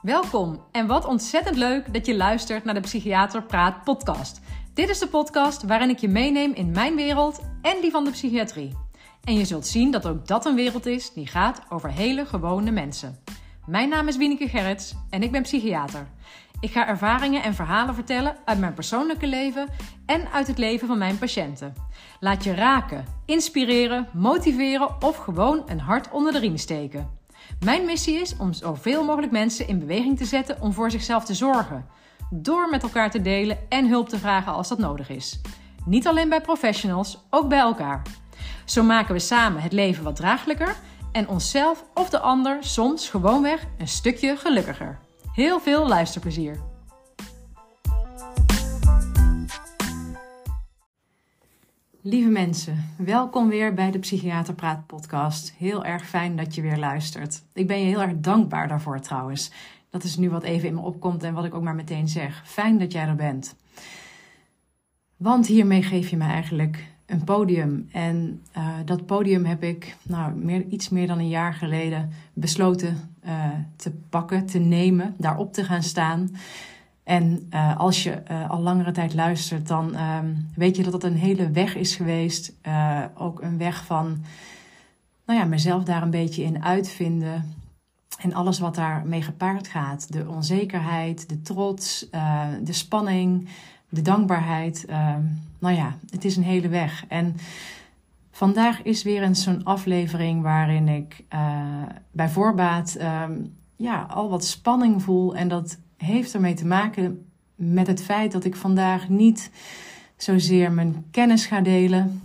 Welkom en wat ontzettend leuk dat je luistert naar de Psychiater Praat podcast. Dit is de podcast waarin ik je meeneem in mijn wereld en die van de psychiatrie. En je zult zien dat ook dat een wereld is die gaat over hele gewone mensen. Mijn naam is Wieneke Gerrits en ik ben psychiater. Ik ga ervaringen en verhalen vertellen uit mijn persoonlijke leven en uit het leven van mijn patiënten. Laat je raken, inspireren, motiveren of gewoon een hart onder de riem steken. Mijn missie is om zoveel mogelijk mensen in beweging te zetten om voor zichzelf te zorgen. Door met elkaar te delen en hulp te vragen als dat nodig is. Niet alleen bij professionals, ook bij elkaar. Zo maken we samen het leven wat draaglijker en onszelf of de ander soms gewoonweg een stukje gelukkiger. Heel veel luisterplezier. Lieve mensen, welkom weer bij de Psychiater Praat podcast. Heel erg fijn dat je weer luistert. Ik ben je heel erg dankbaar daarvoor trouwens. Dat is nu wat even in me opkomt en wat ik ook maar meteen zeg. Fijn dat jij er bent. Want hiermee geef je me eigenlijk een podium. En dat podium heb ik iets meer dan een jaar geleden besloten te pakken, te nemen, daarop te gaan staan. En als je al langere tijd luistert, dan weet je dat het een hele weg is geweest. Ook een weg van mezelf daar een beetje in uitvinden. En alles wat daarmee gepaard gaat. De onzekerheid, de trots, de spanning, de dankbaarheid. Het is een hele weg. En vandaag is weer eens zo'n aflevering waarin ik bij voorbaat al wat spanning voel. En dat heeft ermee te maken met het feit dat ik vandaag niet zozeer mijn kennis ga delen.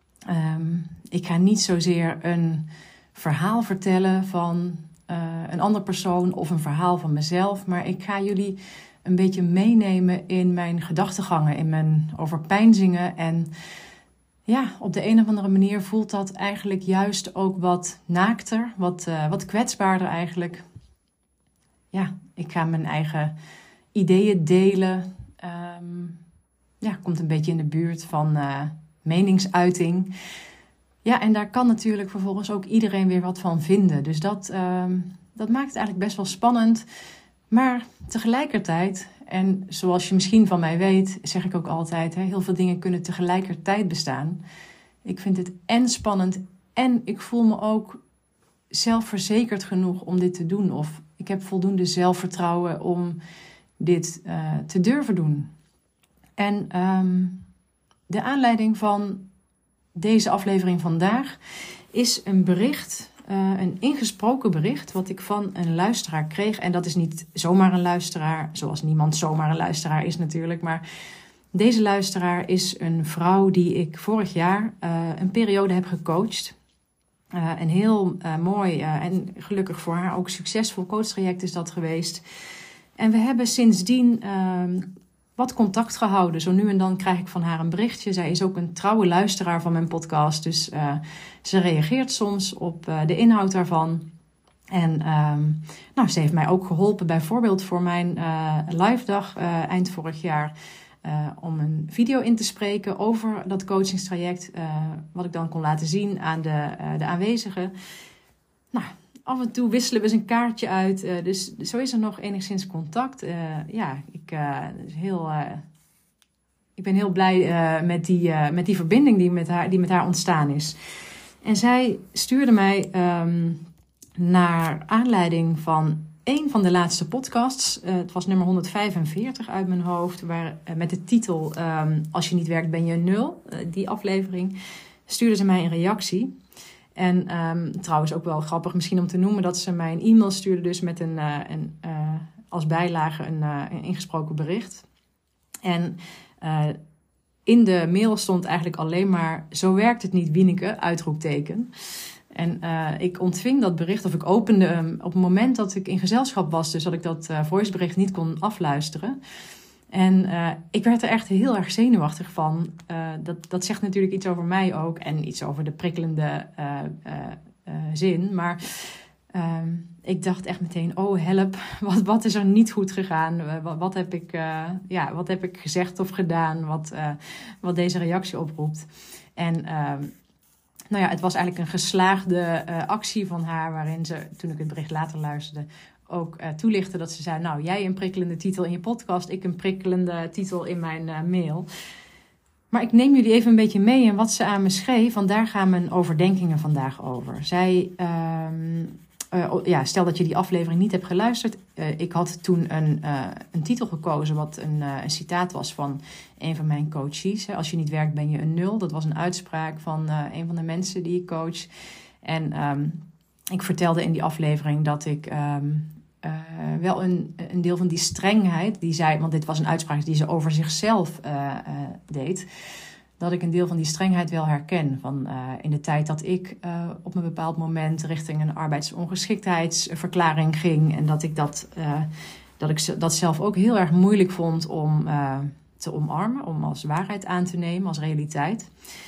Ik ga niet zozeer een verhaal vertellen van een andere persoon of een verhaal van mezelf. Maar ik ga jullie een beetje meenemen in mijn gedachtegangen, in mijn overpeinzingen. En op de een of andere manier voelt dat eigenlijk juist ook wat naakter, wat kwetsbaarder eigenlijk. Ik ga mijn eigen ideeën delen. Komt een beetje in de buurt van meningsuiting. Ja, en daar kan natuurlijk vervolgens ook iedereen weer wat van vinden. Dus dat maakt het eigenlijk best wel spannend. Maar tegelijkertijd, en zoals je misschien van mij weet, zeg ik ook altijd, heel veel dingen kunnen tegelijkertijd bestaan. Ik vind het en spannend en ik voel me ook zelfverzekerd genoeg om dit te doen. Of ik heb voldoende zelfvertrouwen om dit te durven doen. En de aanleiding van deze aflevering vandaag is een bericht, een ingesproken bericht wat ik van een luisteraar kreeg. En dat is niet zomaar een luisteraar, zoals niemand zomaar een luisteraar is natuurlijk. Maar deze luisteraar is een vrouw die ik vorig jaar een periode heb gecoacht. Een heel mooi en gelukkig voor haar ook succesvol coachtraject is dat geweest. En we hebben sindsdien wat contact gehouden. Zo nu en dan krijg ik van haar een berichtje. Zij is ook een trouwe luisteraar van mijn podcast. Dus ze reageert soms op de inhoud daarvan. En ze heeft mij ook geholpen bijvoorbeeld voor mijn live dag eind vorig jaar. Om een video in te spreken over dat coachingstraject. Wat ik dan kon laten zien aan de aanwezigen. Af en toe wisselen we eens een kaartje uit. Dus zo is er nog enigszins contact. Ik ben heel blij met die verbinding die met haar ontstaan is. En zij stuurde mij naar aanleiding van een van de laatste podcasts. Het was nummer 145 uit mijn hoofd. Met de titel Als je niet werkt ben je nul. Die aflevering stuurde ze mij een reactie. En trouwens ook wel grappig misschien om te noemen dat ze mij een e-mail stuurde. Dus met als bijlage een ingesproken bericht. En in de mail stond eigenlijk alleen maar zo werkt het niet Wieneke, uitroepteken. En ik ontving dat bericht, of ik opende hem op het moment dat ik in gezelschap was. Dus dat ik dat voicebericht niet kon afluisteren. En ik werd er echt heel erg zenuwachtig van. Dat zegt natuurlijk iets over mij ook. En iets over de prikkelende zin. Maar ik dacht echt meteen, oh help, wat is er niet goed gegaan? Wat heb ik gezegd of gedaan wat deze reactie oproept? En het was eigenlijk een geslaagde actie van haar, waarin ze, toen ik het bericht later luisterde, ook toelichten dat ze zei, nou, jij een prikkelende titel in je podcast, ik een prikkelende titel in mijn mail. Maar ik neem jullie even een beetje mee in wat ze aan me schreef, want daar gaan mijn overdenkingen vandaag over. Zij, stel dat je die aflevering niet hebt geluisterd. Ik had toen een titel gekozen wat een citaat was van een van mijn coaches. Als je niet werkt ben je een nul. Dat was een uitspraak van een van de mensen die ik coach. En ik vertelde in die aflevering dat ik wel een deel van die strengheid die zij, want dit was een uitspraak die ze over zichzelf deed, dat ik een deel van die strengheid wel herken. Van in de tijd dat ik op een bepaald moment richting een arbeidsongeschiktheidsverklaring ging en dat ik dat zelf ook heel erg moeilijk vond om te omarmen, om als waarheid aan te nemen, als realiteit.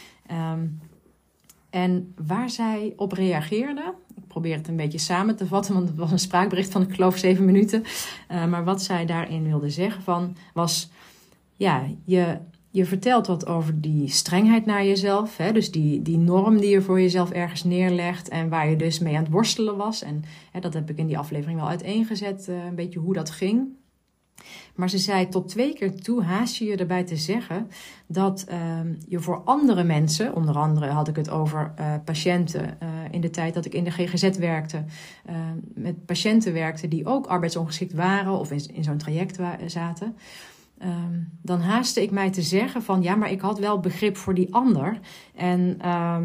En waar zij op reageerde, ik probeer het een beetje samen te vatten, want het was een spraakbericht van, ik geloof, 7 minuten. Maar wat zij daarin wilde zeggen was, ja, je vertelt wat over die strengheid naar jezelf. Hè? Dus die norm die je voor jezelf ergens neerlegt en waar je dus mee aan het worstelen was. En dat heb ik in die aflevering wel uiteengezet, een beetje hoe dat ging. Maar ze zei, tot 2 keer toe haast je erbij te zeggen dat je voor andere mensen, onder andere had ik het over patiënten in de tijd dat ik in de GGZ werkte, met patiënten werkte die ook arbeidsongeschikt waren of in zo'n traject zaten. Dan haastte ik mij te zeggen van, ja, maar ik had wel begrip voor die ander. En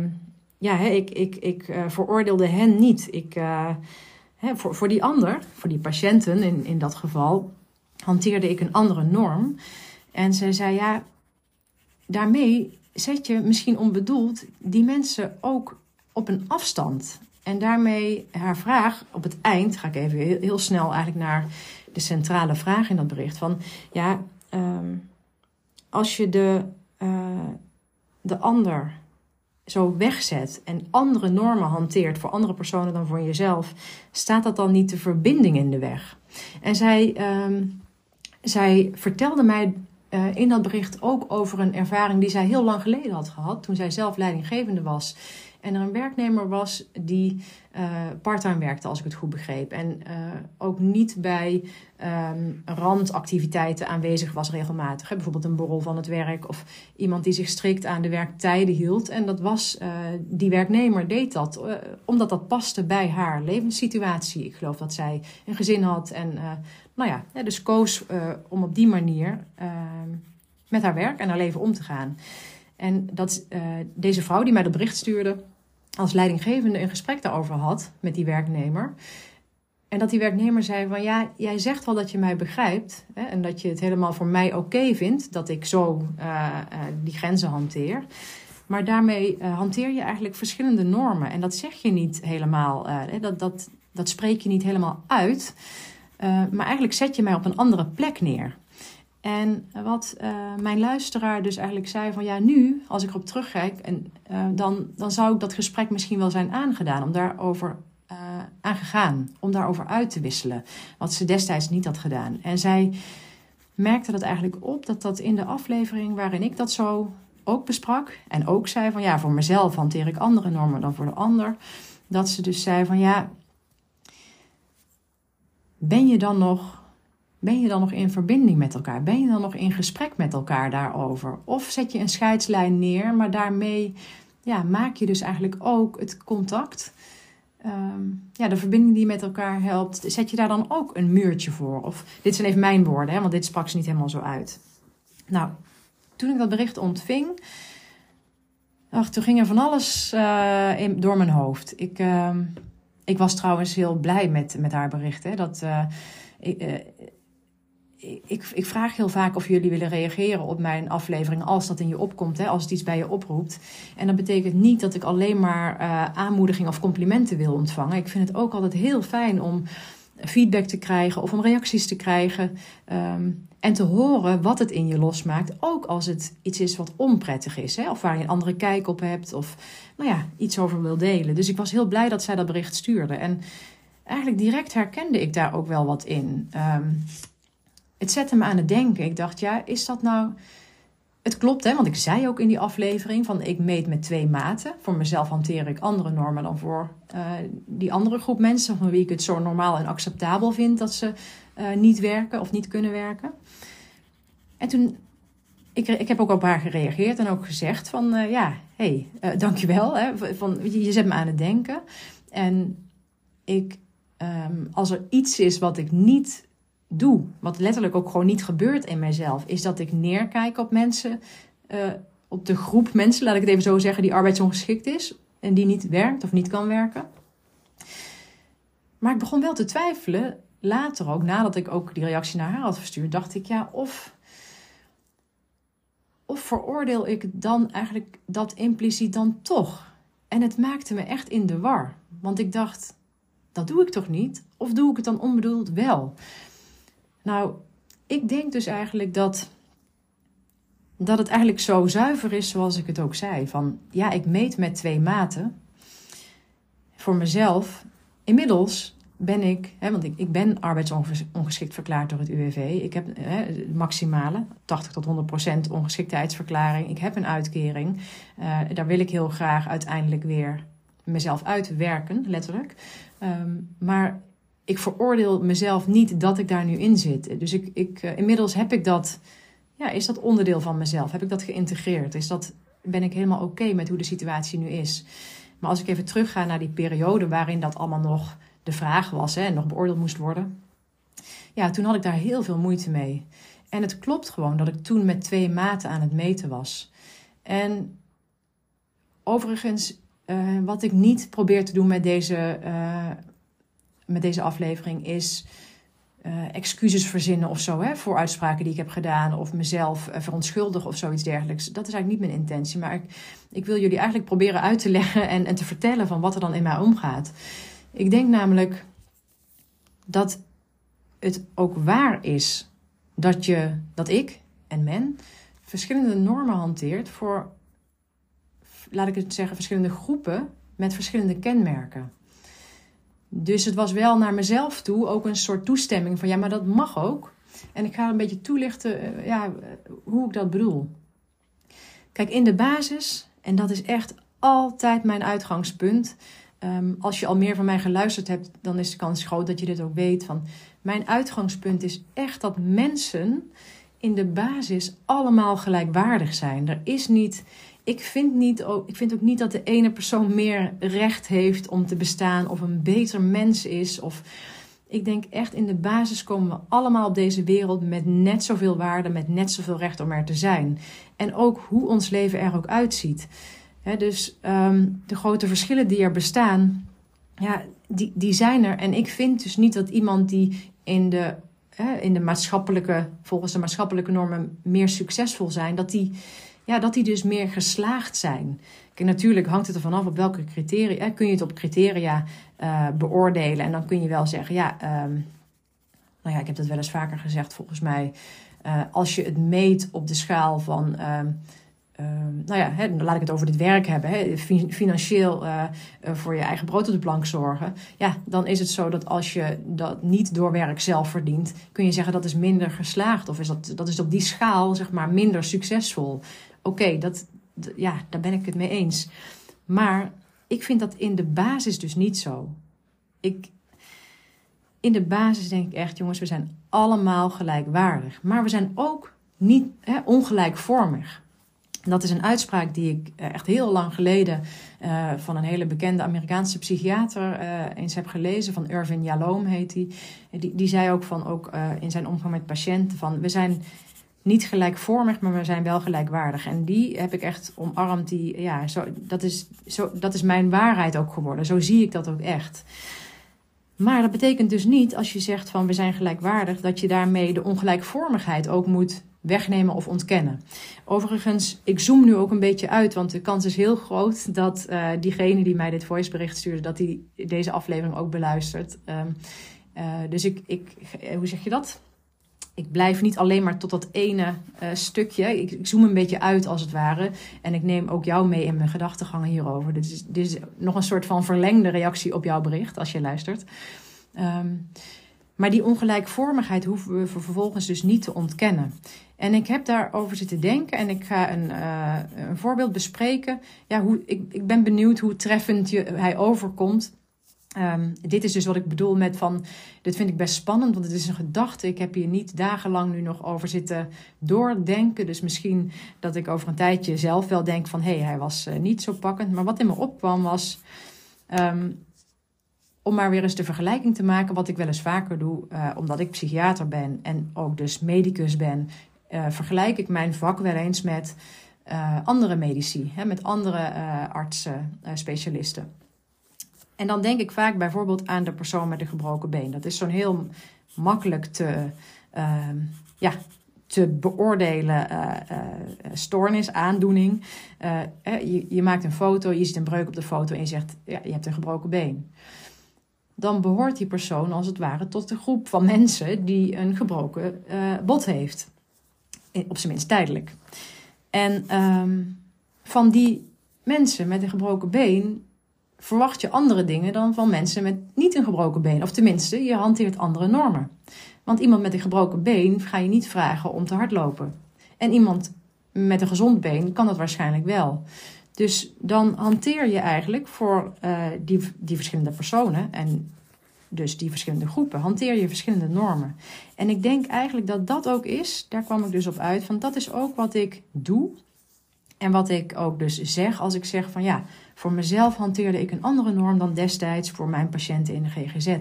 ik veroordeelde hen niet. Voor die ander, voor die patiënten in dat geval, hanteerde ik een andere norm. En zij zei, ja, daarmee zet je misschien onbedoeld die mensen ook op een afstand. En daarmee haar vraag op het eind, ga ik even heel snel eigenlijk naar de centrale vraag in dat bericht. Van, ja, als je de ander zo wegzet en andere normen hanteert voor andere personen dan voor jezelf, staat dat dan niet de verbinding in de weg? En zij vertelde mij in dat bericht ook over een ervaring die zij heel lang geleden had gehad, toen zij zelf leidinggevende was. En er een werknemer was die parttime werkte, als ik het goed begreep. En ook niet bij randactiviteiten aanwezig was regelmatig. Bijvoorbeeld een borrel van het werk of iemand die zich strikt aan de werktijden hield. En dat was, die werknemer deed dat omdat dat paste bij haar levenssituatie. Ik geloof dat zij een gezin had en dus koos om op die manier met haar werk en haar leven om te gaan. En dat deze vrouw die mij dat bericht stuurde, als leidinggevende een gesprek daarover had met die werknemer. En dat die werknemer zei van, ja, jij zegt wel dat je mij begrijpt. Hè, en dat je het helemaal voor mij oké vindt dat ik zo die grenzen hanteer. Maar daarmee hanteer je eigenlijk verschillende normen. En dat zeg je niet helemaal, dat spreek je niet helemaal uit. Maar eigenlijk zet je mij op een andere plek neer. En wat mijn luisteraar dus eigenlijk zei van, ja, nu, als ik erop terugkijk, dan zou ik dat gesprek misschien wel zijn aangedaan, om daarover aangegaan, om daarover uit te wisselen, wat ze destijds niet had gedaan. En zij merkte dat eigenlijk op, dat in de aflevering waarin ik dat zo ook besprak, en ook zei van, ja, voor mezelf hanteer ik andere normen dan voor de ander, dat ze dus zei van, ja, ben je dan nog in verbinding met elkaar? Ben je dan nog in gesprek met elkaar daarover? Of zet je een scheidslijn neer, maar daarmee maak je dus eigenlijk ook het contact, de verbinding die met elkaar helpt, zet je daar dan ook een muurtje voor? Of, dit zijn even mijn woorden, want dit sprak ze niet helemaal zo uit. Nou, toen ik dat bericht ontving, toen ging er van alles door mijn hoofd. Ik was trouwens heel blij met haar bericht. Hè, Ik vraag heel vaak of jullie willen reageren op mijn aflevering als dat in je opkomt, hè, als het iets bij je oproept. En dat betekent niet dat ik alleen maar aanmoediging of complimenten wil ontvangen. Ik vind het ook altijd heel fijn om feedback te krijgen of om reacties te krijgen. En te horen wat het in je losmaakt. Ook als het iets is wat onprettig is. Hè, of waar je een andere kijk op hebt. Of iets over wil delen. Dus ik was heel blij dat zij dat bericht stuurde. En eigenlijk direct herkende ik daar ook wel wat in. Het zette me aan het denken. Ik dacht, ja, is dat nou Het klopt, hè, want ik zei ook in die aflevering van ik meet met 2 maten. Voor mezelf hanteer ik andere normen dan voor die andere groep mensen van wie ik het zo normaal en acceptabel vind dat ze niet werken of niet kunnen werken. En toen, ik heb ook op haar gereageerd en ook gezegd van dankjewel. Hè, je zet me aan het denken. En als er iets is wat ik niet doe, wat letterlijk ook gewoon niet gebeurt in mijzelf, is dat ik neerkijk op mensen, op de groep mensen, laat ik het even zo zeggen, die arbeidsongeschikt is en die niet werkt of niet kan werken. Maar ik begon wel te twijfelen, later ook, nadat ik ook die reactie naar haar had verstuurd, dacht ik, of veroordeel ik dan eigenlijk dat impliciet dan toch? En het maakte me echt in de war, want ik dacht, dat doe ik toch niet? Of doe ik het dan onbedoeld wel? Nou, ik denk dus eigenlijk dat het eigenlijk zo zuiver is zoals ik het ook zei. Van ja, ik meet met 2 maten. Voor mezelf, inmiddels ben ik, want ik ben arbeidsongeschikt verklaard door het UWV. Ik heb de maximale 80 tot 100% ongeschiktheidsverklaring. Ik heb een uitkering. Daar wil ik heel graag uiteindelijk weer mezelf uitwerken, letterlijk. Maar ik veroordeel mezelf niet dat ik daar nu in zit. Dus inmiddels heb ik dat, is dat onderdeel van mezelf? Heb ik dat geïntegreerd? Ben ik helemaal oké met hoe de situatie nu is? Maar als ik even terugga naar die periode waarin dat allemaal nog de vraag was en nog beoordeeld moest worden. Ja, toen had ik daar heel veel moeite mee. En het klopt gewoon dat ik toen met 2 maten aan het meten was. En overigens, wat ik niet probeer te doen met deze aflevering is excuses verzinnen of zo, voor uitspraken die ik heb gedaan of mezelf verontschuldigen of zoiets dergelijks. Dat is eigenlijk niet mijn intentie, maar ik wil jullie eigenlijk proberen uit te leggen en te vertellen van wat er dan in mij omgaat. Ik denk namelijk dat het ook waar is dat ik en men verschillende normen hanteert voor, laat ik het zeggen, verschillende groepen met verschillende kenmerken. Dus het was wel naar mezelf toe ook een soort toestemming van maar dat mag ook. En ik ga een beetje toelichten hoe ik dat bedoel. Kijk, in de basis, en dat is echt altijd mijn uitgangspunt. Als je al meer van mij geluisterd hebt, dan is de kans groot dat je dit ook weet. Van mijn uitgangspunt is echt dat mensen in de basis allemaal gelijkwaardig zijn. Er is niet... Ik vind ook niet dat de ene persoon meer recht heeft om te bestaan of een beter mens is. Of ik denk echt in de basis komen we allemaal op deze wereld met net zoveel waarde, met net zoveel recht om er te zijn. En ook hoe ons leven er ook uitziet. Dus de grote verschillen die er bestaan, die zijn er. En ik vind dus niet dat iemand die volgens de maatschappelijke normen meer succesvol zijn, dat die dus meer geslaagd zijn. Kijk, natuurlijk hangt het ervan af op welke criteria. Kun je het op criteria beoordelen. En dan kun je wel zeggen, ik heb dat wel eens vaker gezegd volgens mij. Als je het meet op de schaal van, dan laat ik het over dit werk hebben. Financieel voor je eigen brood op de plank zorgen. Ja, dan is het zo dat als je dat niet door werk zelf verdient, kun je zeggen dat is minder geslaagd. Of dat is op die schaal zeg maar minder succesvol. Oké, daar ben ik het mee eens. Maar ik vind dat in de basis dus niet zo. In de basis denk ik echt, jongens, we zijn allemaal gelijkwaardig. Maar we zijn ook niet ongelijkvormig. Dat is een uitspraak die ik echt heel lang geleden van een hele bekende Amerikaanse psychiater eens heb gelezen. Van Irvin Yalom heet hij. Die zei ook in zijn omgang met patiënten van we zijn niet gelijkvormig, maar we zijn wel gelijkwaardig. En die heb ik echt omarmd. Dat is mijn waarheid ook geworden. Zo zie ik dat ook echt. Maar dat betekent dus niet, als je zegt van we zijn gelijkwaardig, dat je daarmee de ongelijkvormigheid ook moet wegnemen of ontkennen. Overigens, ik zoom nu ook een beetje uit, want de kans is heel groot dat diegene die mij dit voicebericht stuurde, dat die deze aflevering ook beluistert. Dus hoe zeg je dat? Ik blijf niet alleen maar tot dat ene stukje. Ik zoom een beetje uit als het ware. En ik neem ook jou mee in mijn gedachtegangen hierover. Dit is nog een soort van verlengde reactie op jouw bericht als je luistert. Maar die ongelijkvormigheid hoeven we vervolgens dus niet te ontkennen. En ik heb daarover zitten denken en ik ga een voorbeeld bespreken. Ja, ik ben benieuwd hoe treffend hij overkomt. Dit is dus wat ik bedoel met van, dit vind ik best spannend, want het is een gedachte. Ik heb hier niet dagenlang nu nog over zitten doordenken. Dus misschien dat ik over een tijdje zelf wel denk van, hij was niet zo pakkend. Maar wat in me opkwam was, om maar weer eens de vergelijking te maken, wat ik wel eens vaker doe, omdat ik psychiater ben en ook dus medicus ben, vergelijk ik mijn vak wel eens met andere medici, met andere artsen, specialisten. En dan denk ik vaak bijvoorbeeld aan de persoon met een gebroken been. Dat is zo'n heel makkelijk te beoordelen stoornis, aandoening. Je maakt een foto, je ziet een breuk op de foto en je zegt, ja, je hebt een gebroken been. Dan behoort die persoon als het ware tot de groep van mensen die een gebroken bot heeft. Op zijn minst tijdelijk. En van die mensen met een gebroken been verwacht je andere dingen dan van mensen met niet een gebroken been. Of tenminste, je hanteert andere normen. Want iemand met een gebroken been ga je niet vragen om te hardlopen. En iemand met een gezond been kan dat waarschijnlijk wel. Dus dan hanteer je eigenlijk voor die verschillende personen en dus die verschillende groepen, hanteer je verschillende normen. En ik denk eigenlijk dat dat ook is, daar kwam ik dus op uit, van dat is ook wat ik doe. En wat ik ook dus zeg als ik zeg van ja, voor mezelf hanteerde ik een andere norm dan destijds voor mijn patiënten in de GGZ.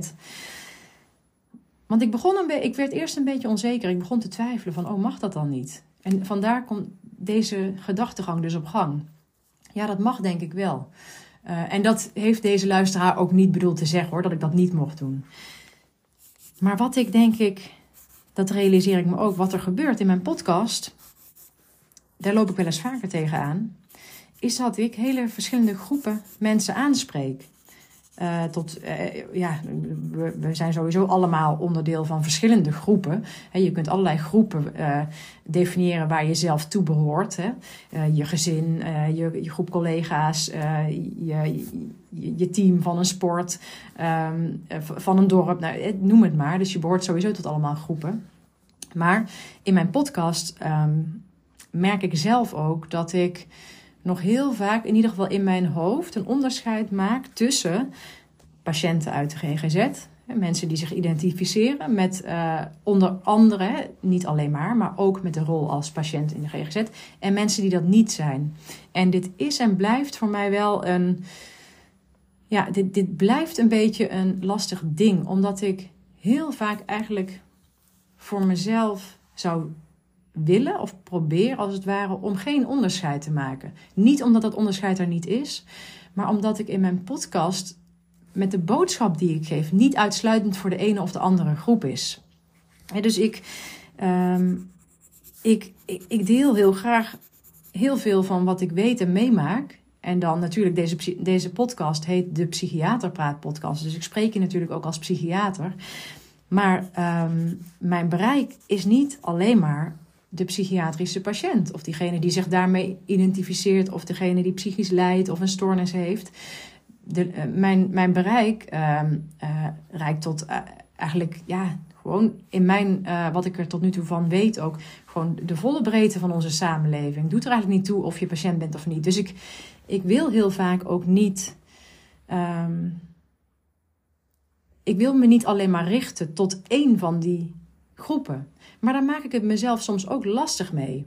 Want ik werd eerst een beetje onzeker. Ik begon te twijfelen van, mag dat dan niet? En vandaar komt deze gedachtegang dus op gang. Ja, dat mag denk ik wel. En dat heeft deze luisteraar ook niet bedoeld te zeggen hoor, dat ik dat niet mocht doen. Maar wat ik denk ik, dat realiseer ik me ook, wat er gebeurt in mijn podcast, daar loop ik wel eens vaker tegenaan, is dat ik hele verschillende groepen mensen aanspreek. We zijn sowieso allemaal onderdeel van verschillende groepen. Je kunt allerlei groepen definiëren waar je zelf toe behoort. Je gezin, je groep collega's, je team van een sport, van een dorp. Nou, noem het maar. Dus je behoort sowieso tot allemaal groepen. Maar in mijn podcast merk ik zelf ook dat ik nog heel vaak, in ieder geval in mijn hoofd, een onderscheid maak tussen patiënten uit de GGZ, mensen die zich identificeren met onder andere, niet alleen maar ook met de rol als patiënt in de GGZ, en mensen die dat niet zijn. En dit is en blijft voor mij wel dit blijft een beetje een lastig ding, omdat ik heel vaak eigenlijk voor mezelf zou willen of probeer als het ware om geen onderscheid te maken. Niet omdat dat onderscheid er niet is, maar omdat ik in mijn podcast met de boodschap die ik geef niet uitsluitend voor de ene of de andere groep is. Dus ik deel heel graag heel veel van wat ik weet en meemaak. En dan natuurlijk, deze podcast heet de Psychiaterpraat podcast. Dus ik spreek je natuurlijk ook als psychiater. Maar mijn bereik is niet alleen maar de psychiatrische patiënt. Of diegene die zich daarmee identificeert. Of degene die psychisch lijdt of een stoornis heeft. Mijn bereik reikt tot eigenlijk, gewoon in mijn, wat ik er tot nu toe van weet ook, gewoon de volle breedte van onze samenleving. Doet er eigenlijk niet toe of je patiënt bent of niet. Dus ik wil heel vaak ook niet, ik wil me niet alleen maar richten tot één van die groepen. Maar daar maak ik het mezelf soms ook lastig mee.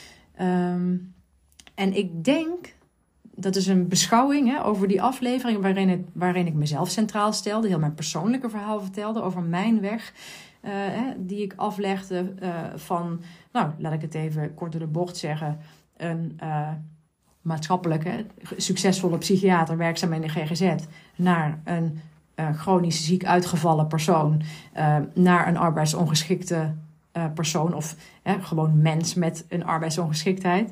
En ik denk, dat is een beschouwing over die aflevering waarin ik mezelf centraal stelde. Heel mijn persoonlijke verhaal vertelde over mijn weg die ik aflegde van, laat ik het even kort door de bocht zeggen, een maatschappelijke, succesvolle psychiater werkzaam in de GGZ naar een chronisch ziek uitgevallen persoon, naar een arbeidsongeschikte persoon of gewoon mens met een arbeidsongeschiktheid.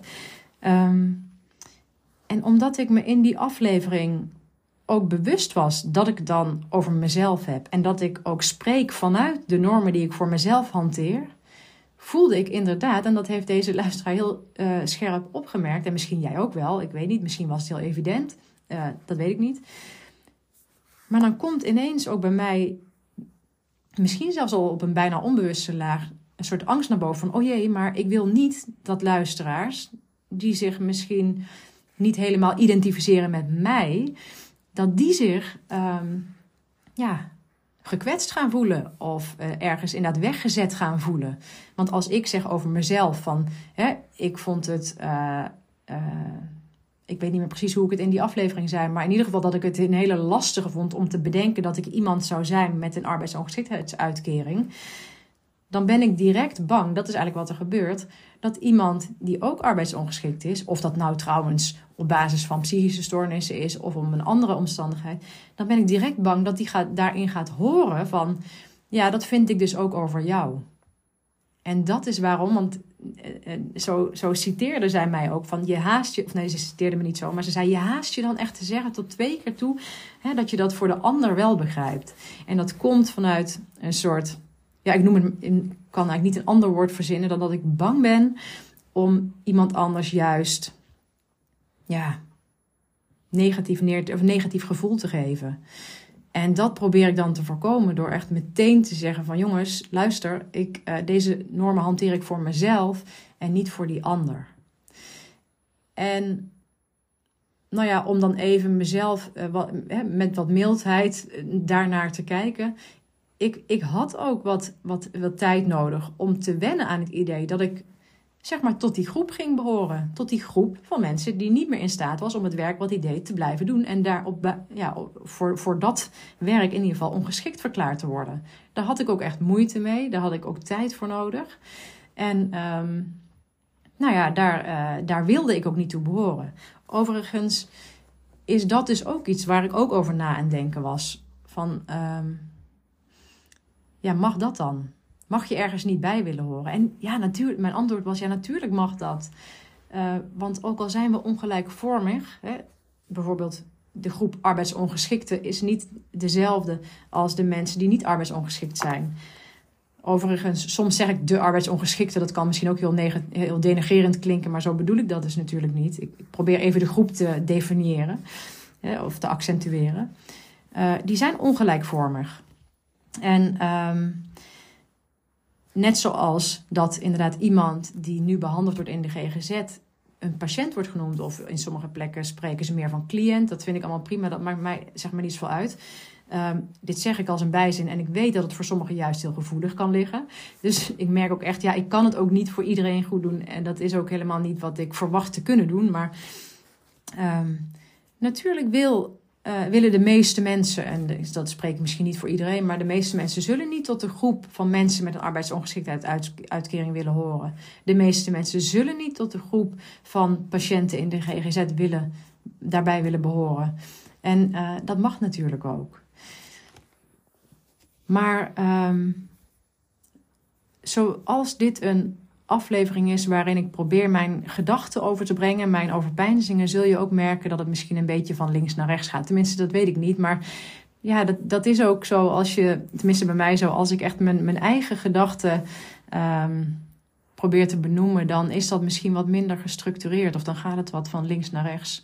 En omdat ik me in die aflevering ook bewust was dat ik het dan over mezelf heb en dat ik ook spreek vanuit de normen die ik voor mezelf hanteer, voelde ik inderdaad, en dat heeft deze luisteraar heel scherp opgemerkt, en misschien jij ook wel, ik weet niet, misschien was het heel evident, dat weet ik niet. Maar dan komt ineens ook bij mij misschien zelfs al op een bijna onbewuste laag, een soort angst naar boven van, oh jee, maar ik wil niet dat luisteraars die zich misschien niet helemaal identificeren met mij, dat die zich gekwetst gaan voelen of ergens inderdaad weggezet gaan voelen. Want als ik zeg over mezelf van, ik vond het, ik weet niet meer precies hoe ik het in die aflevering zei, maar in ieder geval dat ik het een hele lastige vond om te bedenken dat ik iemand zou zijn met een arbeidsongeschiktheidsuitkering, dan ben ik direct bang, dat is eigenlijk wat er gebeurt, dat iemand die ook arbeidsongeschikt is, of dat nou trouwens op basis van psychische stoornissen is of om een andere omstandigheid, dan ben ik direct bang dat die daarin gaat horen van, ja, dat vind ik dus ook over jou. En dat is waarom, want zo citeerde zij mij ook van, je haast je, of nee, ze citeerde me niet zo, maar ze zei, je haast je dan echt te zeggen tot 2 keer toe, dat je dat voor de ander wel begrijpt. En dat komt vanuit een soort, ja, ik kan eigenlijk niet een ander woord verzinnen dan dat ik bang ben om iemand anders juist negatief gevoel te geven. En dat probeer ik dan te voorkomen door echt meteen te zeggen van, jongens, luister, deze normen hanteer ik voor mezelf en niet voor die ander. En om dan even mezelf met wat mildheid daarnaar te kijken. Ik had ook wat tijd nodig om te wennen aan het idee dat ik zeg maar tot die groep ging behoren. Tot die groep van mensen die niet meer in staat was om het werk wat hij deed te blijven doen. En daarop, voor dat werk in ieder geval ongeschikt verklaard te worden. Daar had ik ook echt moeite mee. Daar had ik ook tijd voor nodig. En daar wilde ik ook niet toe behoren. Overigens is dat dus ook iets waar ik ook over na aan denken was. Van, mag dat dan? Mag je ergens niet bij willen horen? En ja, natuurlijk, mijn antwoord was, ja, natuurlijk mag dat. Want ook al zijn we ongelijkvormig, bijvoorbeeld de groep arbeidsongeschikten is niet dezelfde als de mensen die niet arbeidsongeschikt zijn. Overigens, soms zeg ik de arbeidsongeschikte, dat kan misschien ook heel denigrerend klinken, maar zo bedoel ik dat dus natuurlijk niet. Ik probeer even de groep te definiëren of te accentueren. Die zijn ongelijkvormig. En net zoals dat inderdaad iemand die nu behandeld wordt in de GGZ een patiënt wordt genoemd, of in sommige plekken spreken ze meer van cliënt. Dat vind ik allemaal prima, dat maakt mij zeg maar niet zoveel uit. Dit zeg ik als een bijzin en ik weet dat het voor sommigen juist heel gevoelig kan liggen. Dus ik merk ook echt, ik kan het ook niet voor iedereen goed doen. En dat is ook helemaal niet wat ik verwacht te kunnen doen. Maar natuurlijk willen de meeste mensen, en dat spreekt misschien niet voor iedereen, maar de meeste mensen zullen niet tot de groep van mensen met een arbeidsongeschiktheidsuitkering willen horen. De meeste mensen zullen niet tot de groep van patiënten in de GGZ daarbij willen behoren. En dat mag natuurlijk ook. Maar zoals dit een aflevering is waarin ik probeer mijn gedachten over te brengen, mijn overpeinzingen, zul je ook merken dat het misschien een beetje van links naar rechts gaat. Tenminste, dat weet ik niet. Maar ja, dat is ook zo als je, tenminste bij mij zo, als ik echt mijn eigen gedachten probeer te benoemen, dan is dat misschien wat minder gestructureerd. Of dan gaat het wat van links naar rechts.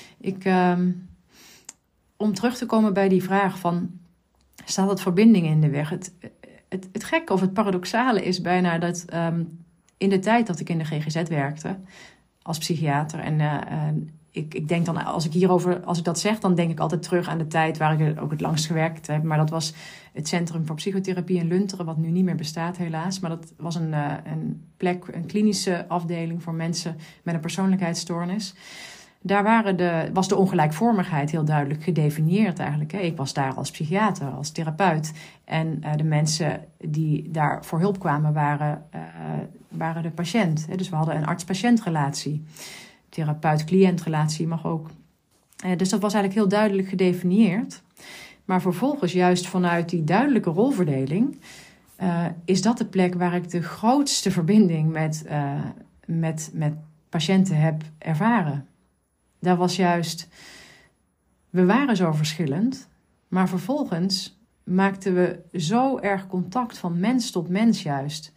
Om terug te komen bij die vraag van, staat dat verbinding in de weg? Het gekke of het paradoxale is bijna dat in de tijd dat ik in de GGZ werkte als psychiater, en ik denk dan, als ik dat zeg, dan denk ik altijd terug aan de tijd waar ik ook het langst gewerkt heb. Maar dat was het Centrum voor Psychotherapie in Lunteren, wat nu niet meer bestaat helaas. Maar dat was een plek, een klinische afdeling voor mensen met een persoonlijkheidsstoornis. Daar was de ongelijkvormigheid heel duidelijk gedefinieerd eigenlijk. Ik was daar als psychiater, als therapeut. En de mensen die daar voor hulp kwamen waren de patiënt. Dus we hadden een arts-patiëntrelatie. Therapeut-cliëntrelatie mag ook. Dus dat was eigenlijk heel duidelijk gedefinieerd. Maar vervolgens, juist vanuit die duidelijke rolverdeling, is dat de plek waar ik de grootste verbinding met patiënten heb ervaren. Daar was juist, we waren zo verschillend, maar vervolgens maakten we zo erg contact van mens tot mens juist.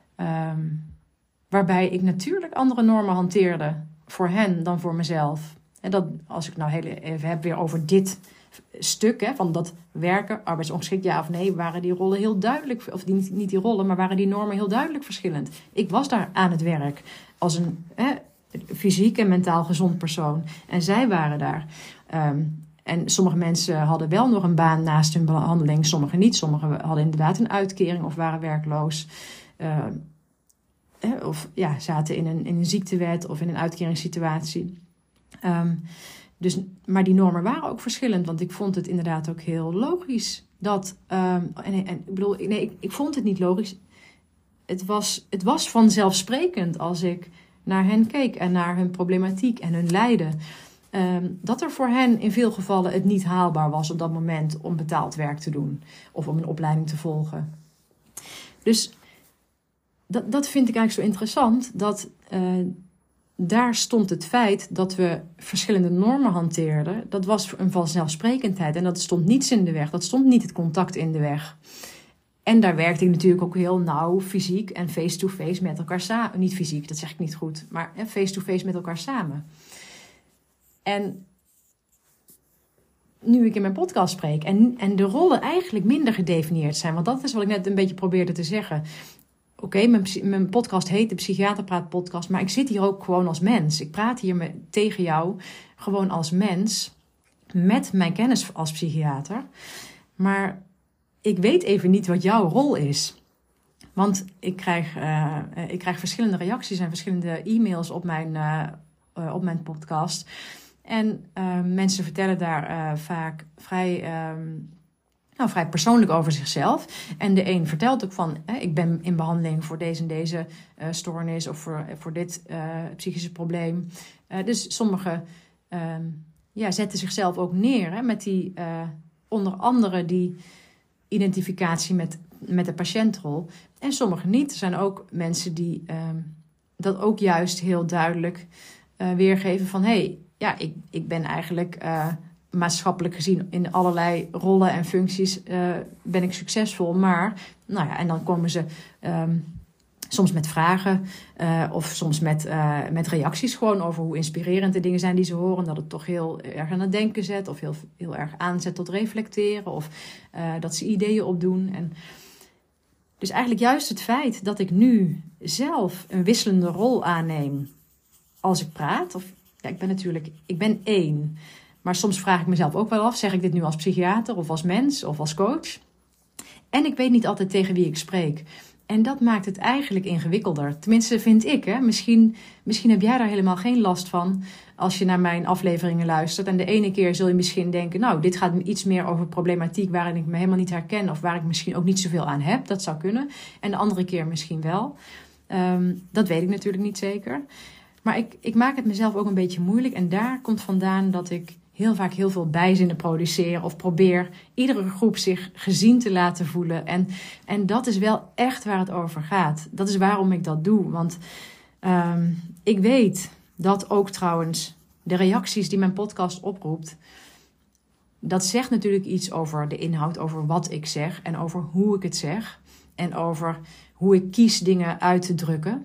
Waarbij ik natuurlijk andere normen hanteerde voor hen dan voor mezelf. En dat, als ik nou even heb weer over dit stuk, van dat werken, arbeidsongeschikt, ja of nee, waren die rollen heel duidelijk, of niet die rollen, maar waren die normen heel duidelijk verschillend. Ik was daar aan het werk als een fysiek en mentaal gezond persoon. En zij waren daar. En sommige mensen hadden wel nog een baan naast hun behandeling, sommigen niet. Sommigen hadden inderdaad een uitkering of waren werkloos. Of zaten in een ziektewet of in een uitkeringssituatie. Maar die normen waren ook verschillend, want ik vond het inderdaad ook heel logisch dat. Ik vond het niet logisch. Het was vanzelfsprekend als ik naar hen keek en naar hun problematiek en hun lijden. Dat er voor hen in veel gevallen het niet haalbaar was op dat moment om betaald werk te doen of om een opleiding te volgen. Dus dat vind ik eigenlijk zo interessant, dat daar stond het feit dat we verschillende normen hanteerden. Dat was een vanzelfsprekendheid en dat stond niets in de weg. Dat stond niet het contact in de weg. En daar werkte ik natuurlijk ook heel nauw fysiek en face-to-face met elkaar samen. Niet fysiek, dat zeg ik niet goed, maar face-to-face met elkaar samen. En nu ik in mijn podcast spreek en de rollen eigenlijk minder gedefinieerd zijn, want dat is wat ik net een beetje probeerde te zeggen. Oké, mijn podcast heet de Psychiaterpraat podcast, maar ik zit hier ook gewoon als mens. Ik praat hier tegen jou gewoon als mens, met mijn kennis als psychiater. Maar ik weet even niet wat jouw rol is. Want ik krijg verschillende reacties en verschillende e-mails op mijn podcast. En mensen vertellen daar vaak vrij persoonlijk over zichzelf. En de een vertelt ook van, ik ben in behandeling voor deze en deze stoornis of voor dit psychische probleem. Dus sommigen zetten zichzelf ook neer met die, onder andere die identificatie met de patiëntrol. En sommigen niet. Er zijn ook mensen die dat ook juist heel duidelijk weergeven van, ik ben eigenlijk maatschappelijk gezien in allerlei rollen en functies ben ik succesvol. Maar, en dan komen ze soms met vragen of soms met reacties gewoon over hoe inspirerend de dingen zijn die ze horen. Dat het toch heel erg aan het denken zet of heel erg aanzet tot reflecteren of dat ze ideeën opdoen. En dus eigenlijk juist het feit dat ik nu zelf een wisselende rol aanneem als ik praat. Ik ben één. Maar soms vraag ik mezelf ook wel af, zeg ik dit nu als psychiater of als mens of als coach? En ik weet niet altijd tegen wie ik spreek. En dat maakt het eigenlijk ingewikkelder. Tenminste vind ik. Misschien heb jij daar helemaal geen last van als je naar mijn afleveringen luistert. En de ene keer zul je misschien denken, dit gaat iets meer over problematiek waarin ik me helemaal niet herken. Of waar ik misschien ook niet zoveel aan heb. Dat zou kunnen. En de andere keer misschien wel. Dat weet ik natuurlijk niet zeker. Maar ik maak het mezelf ook een beetje moeilijk. En daar komt vandaan dat ik heel vaak heel veel bijzinnen produceer of probeer iedere groep zich gezien te laten voelen. En dat is wel echt waar het over gaat. Dat is waarom ik dat doe. Want ik weet dat ook trouwens de reacties die mijn podcast oproept, dat zegt natuurlijk iets over de inhoud, over wat ik zeg en over hoe ik het zeg. En over hoe ik kies dingen uit te drukken.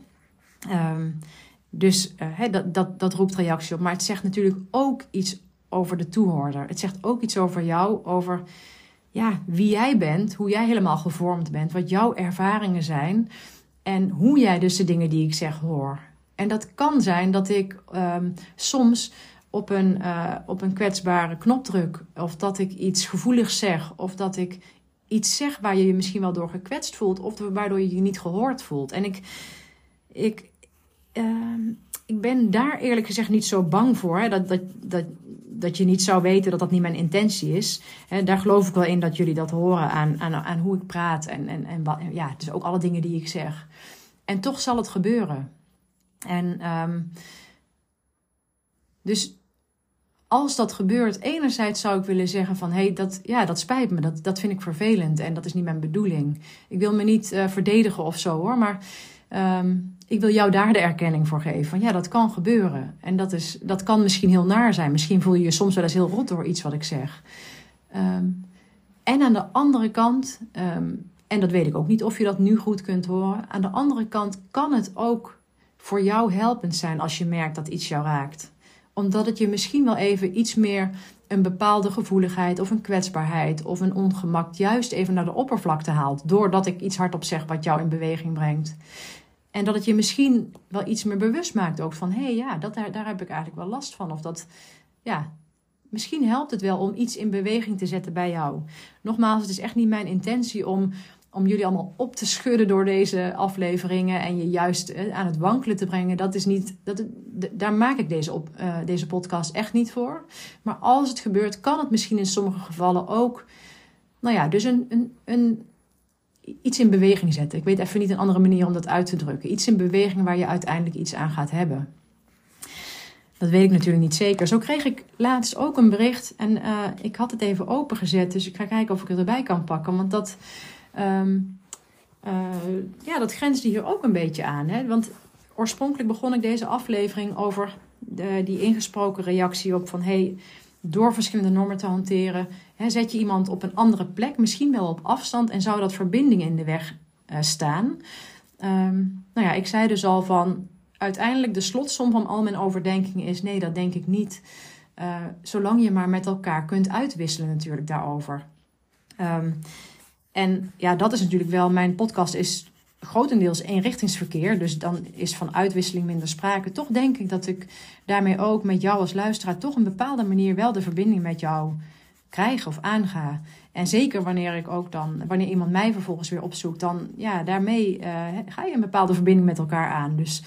Dus dat roept reactie op. Maar het zegt natuurlijk ook iets over de toehoorder. Het zegt ook iets over jou, over wie jij bent, hoe jij helemaal gevormd bent, wat jouw ervaringen zijn en hoe jij dus de dingen die ik zeg hoor. En dat kan zijn dat ik soms op een kwetsbare knop druk, of dat ik iets gevoeligs zeg, of dat ik iets zeg waar je je misschien wel door gekwetst voelt, of waardoor je je niet gehoord voelt. En ik ben daar eerlijk gezegd niet zo bang voor. Dat je niet zou weten dat dat niet mijn intentie is. Daar geloof ik wel in dat jullie dat horen aan hoe ik praat. En dus ook alle dingen die ik zeg. En toch zal het gebeuren. En dus als dat gebeurt, enerzijds zou ik willen zeggen van dat spijt me. Dat vind ik vervelend en dat is niet mijn bedoeling. Ik wil me niet verdedigen of zo hoor, maar ik wil jou daar de erkenning voor geven. Van dat kan gebeuren. En dat kan misschien heel naar zijn. Misschien voel je je soms wel eens heel rot door iets wat ik zeg. En aan de andere kant, en dat weet ik ook niet of je dat nu goed kunt horen. Aan de andere kant kan het ook voor jou helpend zijn als je merkt dat iets jou raakt. Omdat het je misschien wel even iets meer een bepaalde gevoeligheid of een kwetsbaarheid of een ongemak juist even naar de oppervlakte haalt. Doordat ik iets hardop zeg wat jou in beweging brengt. En dat het je misschien wel iets meer bewust maakt ook van, daar heb ik eigenlijk wel last van. Of dat, misschien helpt het wel om iets in beweging te zetten bij jou. Nogmaals, het is echt niet mijn intentie om jullie allemaal op te schudden door deze afleveringen en je juist aan het wankelen te brengen. Dat is niet, daar maak ik deze podcast echt niet voor. Maar als het gebeurt, kan het misschien in sommige gevallen ook, dus iets in beweging zetten. Ik weet even niet een andere manier om dat uit te drukken. Iets in beweging waar je uiteindelijk iets aan gaat hebben. Dat weet ik natuurlijk niet zeker. Zo kreeg ik laatst ook een bericht en ik had het even opengezet. Dus ik ga kijken of ik het erbij kan pakken. Want dat grensde hier ook een beetje aan. Hè? Want oorspronkelijk begon ik deze aflevering over die ingesproken reactie op van door verschillende normen te hanteren, zet je iemand op een andere plek, misschien wel op afstand, en zou dat verbinding in de weg staan. Ik zei dus al van, uiteindelijk de slotsom van al mijn overdenkingen is, nee, dat denk ik niet. Zolang je maar met elkaar kunt uitwisselen natuurlijk daarover. Dat is natuurlijk wel, mijn podcast is grotendeels eenrichtingsverkeer, dus dan is van uitwisseling minder sprake. Toch denk ik dat ik daarmee ook met jou als luisteraar toch een bepaalde manier wel de verbinding met jou krijg of aanga. En zeker wanneer iemand mij vervolgens weer opzoekt, dan daarmee ga je een bepaalde verbinding met elkaar aan. Dus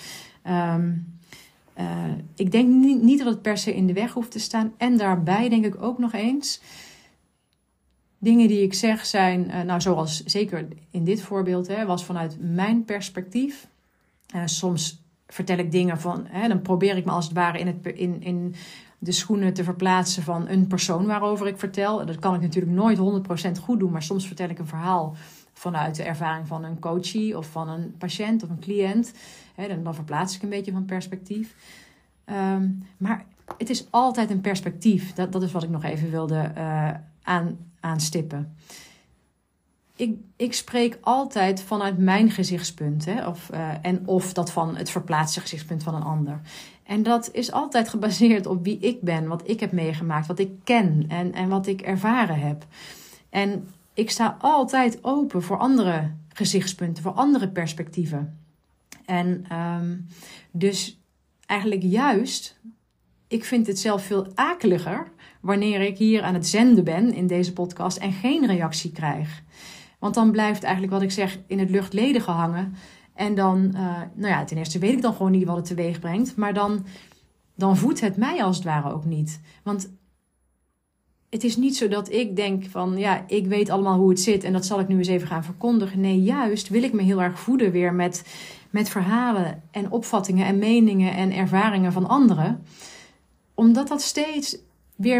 ik denk niet dat het per se in de weg hoeft te staan. En daarbij denk ik ook nog eens, dingen die ik zeg zijn, zoals zeker in dit voorbeeld, was vanuit mijn perspectief. Soms vertel ik dingen van, dan probeer ik me als het ware in de schoenen te verplaatsen van een persoon waarover ik vertel. Dat kan ik natuurlijk nooit 100% goed doen, maar soms vertel ik een verhaal vanuit de ervaring van een coachie of van een patiënt of een cliënt. Dan verplaats ik een beetje van perspectief. Maar het is altijd een perspectief. Dat is wat ik nog even wilde aanstippen. Ik spreek altijd vanuit mijn gezichtspunt. Of dat van het verplaatste gezichtspunt van een ander. En dat is altijd gebaseerd op wie ik ben. Wat ik heb meegemaakt. Wat ik ken. En wat ik ervaren heb. En ik sta altijd open voor andere gezichtspunten. Voor andere perspectieven. En dus eigenlijk juist, ik vind het zelf veel akeliger wanneer ik hier aan het zenden ben in deze podcast en geen reactie krijg. Want dan blijft eigenlijk wat ik zeg in het luchtledige hangen. En dan, ten eerste weet ik dan gewoon niet wat het teweeg brengt. Maar dan voedt het mij als het ware ook niet. Want het is niet zo dat ik denk van, ik weet allemaal hoe het zit en dat zal ik nu eens even gaan verkondigen. Nee, juist wil ik me heel erg voeden weer met verhalen en opvattingen en meningen en ervaringen van anderen. Omdat dat steeds weer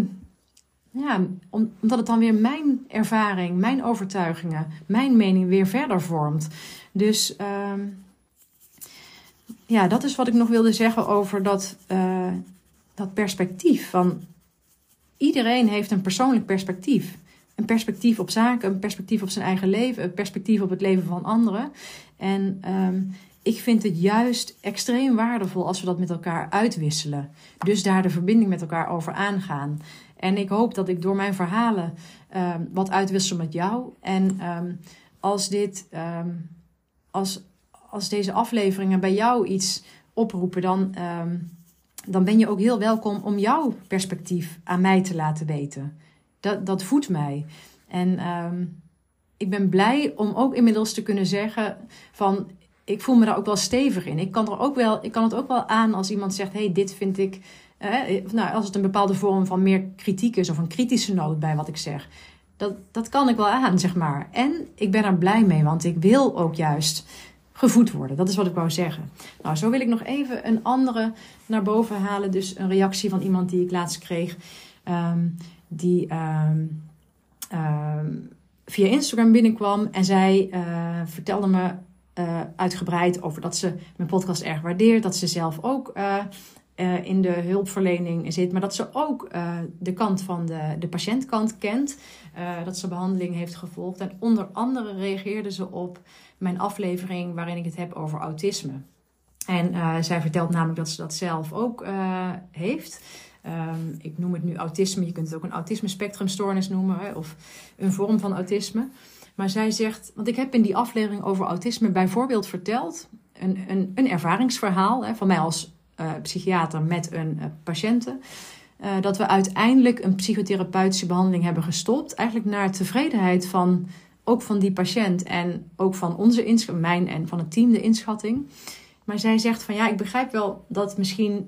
omdat het dan weer mijn ervaring, mijn overtuigingen, mijn mening weer verder vormt. Dus dat is wat ik nog wilde zeggen over dat perspectief. Van iedereen heeft een persoonlijk perspectief. Een perspectief op zaken, een perspectief op zijn eigen leven, een perspectief op het leven van anderen. En ik vind het juist extreem waardevol als we dat met elkaar uitwisselen. Dus daar de verbinding met elkaar over aangaan. En ik hoop dat ik door mijn verhalen wat uitwissel met jou. En als deze afleveringen bij jou iets oproepen, dan ben je ook heel welkom om jouw perspectief aan mij te laten weten. Dat voedt mij. En ik ben blij om ook inmiddels te kunnen zeggen van, ik voel me daar ook wel stevig in. Ik kan het ook wel aan als iemand zegt, dit vind ik, als het een bepaalde vorm van meer kritiek is of een kritische noot bij wat ik zeg. Dat kan ik wel aan, zeg maar. En ik ben er blij mee, want ik wil ook juist gevoed worden. Dat is wat ik wou zeggen. Nou, zo wil ik nog even een andere naar boven halen. Dus een reactie van iemand die ik laatst kreeg. Die via Instagram binnenkwam. En zij vertelde me uitgebreid over dat ze mijn podcast erg waardeert. Dat ze zelf ook in de hulpverlening zit. Maar dat ze ook de kant van de patiëntkant kent. Dat ze behandeling heeft gevolgd. En onder andere reageerde ze op mijn aflevering waarin ik het heb over autisme. En zij vertelt namelijk dat ze dat zelf ook heeft. Ik noem het nu autisme. Je kunt het ook een autisme-spectrumstoornis noemen. Hè, of een vorm van autisme. Maar zij zegt, want ik heb in die aflevering over autisme bijvoorbeeld verteld. Een ervaringsverhaal van mij als psychiater met een patiënte. Dat we uiteindelijk een psychotherapeutische behandeling hebben gestopt. Eigenlijk naar tevredenheid ook van die patiënt. En ook van onze mijn en van het team de inschatting. Maar zij zegt van ja, ik begrijp wel dat misschien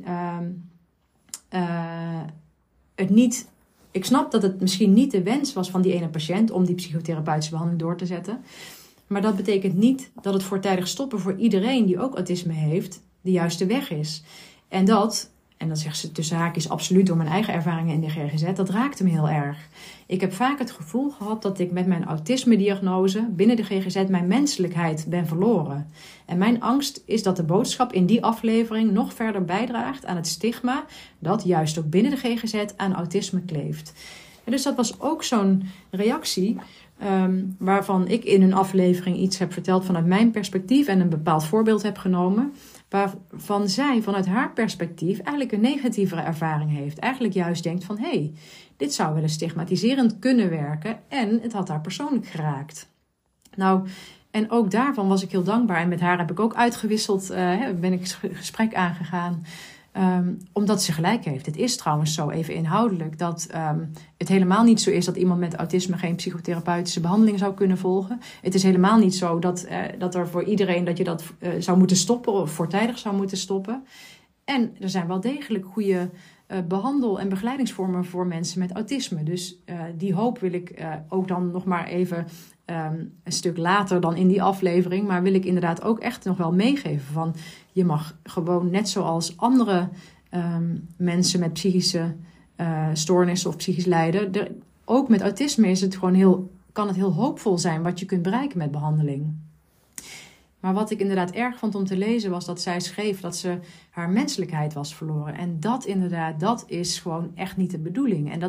het niet... Ik snap dat het misschien niet de wens was van die ene patiënt om die psychotherapeutische behandeling door te zetten. Maar dat betekent niet dat het voortijdig stoppen voor iedereen die ook autisme heeft, de juiste weg is. En dat zegt ze tussen haakjes absoluut door mijn eigen ervaringen in de GGZ, dat raakte me heel erg. Ik heb vaak het gevoel gehad dat ik met mijn autisme-diagnose binnen de GGZ mijn menselijkheid ben verloren. En mijn angst is dat de boodschap in die aflevering nog verder bijdraagt aan het stigma dat juist ook binnen de GGZ aan autisme kleeft. En dus dat was ook zo'n reactie waarvan ik in een aflevering iets heb verteld vanuit mijn perspectief en een bepaald voorbeeld heb genomen. Waarvan zij vanuit haar perspectief eigenlijk een negatievere ervaring heeft. Eigenlijk juist denkt van hé, dit zou wel eens stigmatiserend kunnen werken. En het had haar persoonlijk geraakt. Nou, en ook daarvan was ik heel dankbaar. En met haar heb ik ook uitgewisseld, ben ik gesprek aangegaan. Omdat ze gelijk heeft. Het is trouwens zo, even inhoudelijk, dat het helemaal niet zo is dat iemand met autisme geen psychotherapeutische behandeling zou kunnen volgen. Het is helemaal niet zo dat er voor iedereen dat je dat zou moeten stoppen of voortijdig zou moeten stoppen. En er zijn wel degelijk goede behandel- en begeleidingsvormen voor mensen met autisme. Dus die hoop wil ik ook dan nog maar even een stuk later dan in die aflevering. Maar wil ik inderdaad ook echt nog wel meegeven van je mag gewoon net zoals andere mensen met psychische stoornissen of psychisch lijden. Ook met autisme is het gewoon kan het heel hoopvol zijn wat je kunt bereiken met behandeling. Maar wat ik inderdaad erg vond om te lezen was dat zij schreef dat ze haar menselijkheid was verloren. En dat is gewoon echt niet de bedoeling. En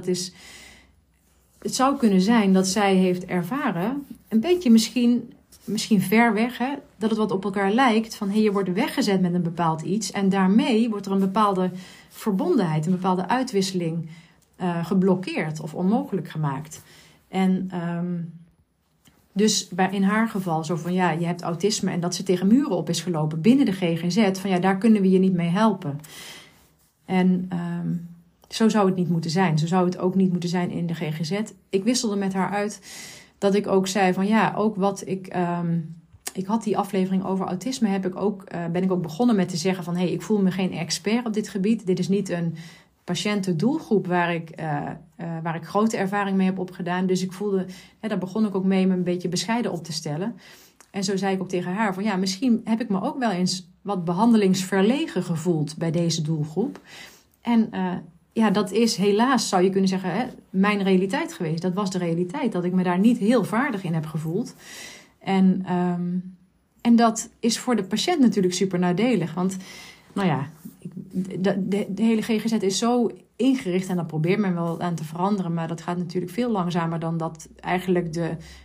het zou kunnen zijn dat zij heeft ervaren, een beetje misschien ver weg, dat het wat op elkaar lijkt. Van je wordt weggezet met een bepaald iets en daarmee wordt er een bepaalde verbondenheid, een bepaalde uitwisseling geblokkeerd of onmogelijk gemaakt. En dus in haar geval zo van je hebt autisme en dat ze tegen muren op is gelopen binnen de GGZ. Van daar kunnen we je niet mee helpen. En zo zou het niet moeten zijn. Zo zou het ook niet moeten zijn in de GGZ. Ik wisselde met haar uit dat ik ook zei van ook wat ik had die aflevering over autisme ben ik ook begonnen met te zeggen van ik voel me geen expert op dit gebied. Dit is niet een patiëntendoelgroep waar ik grote ervaring mee heb opgedaan. Dus ik voelde, daar begon ik ook mee me een beetje bescheiden op te stellen. En zo zei ik ook tegen haar van misschien heb ik me ook wel eens wat behandelingsverlegen gevoeld bij deze doelgroep. En dat is helaas, zou je kunnen zeggen, mijn realiteit geweest. Dat was de realiteit, dat ik me daar niet heel vaardig in heb gevoeld. En dat is voor de patiënt natuurlijk super nadelig. Want de hele GGZ is zo ingericht en daar probeert men wel aan te veranderen. Maar dat gaat natuurlijk veel langzamer dan dat eigenlijk